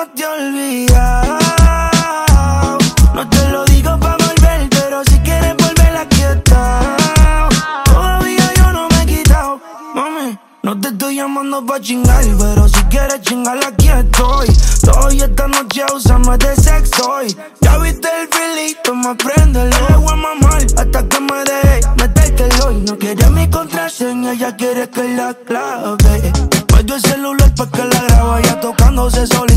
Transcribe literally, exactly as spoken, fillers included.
no te he olvidado. No te lo digo pa' volver, pero si quieres volver aquí está. Todavía yo no me he quitado. Mami, no te estoy llamando pa' chingar, pero si quieres chingar aquí estoy. Todo y esta noche usamos de sexo hoy. Ya viste el filito, me prende, le voy a mamar hasta que me deje metértelo hoy. No quiere mi contraseña, ella quiere que la clave. Me dio el celular pa' que la graba, ya tocándose sola.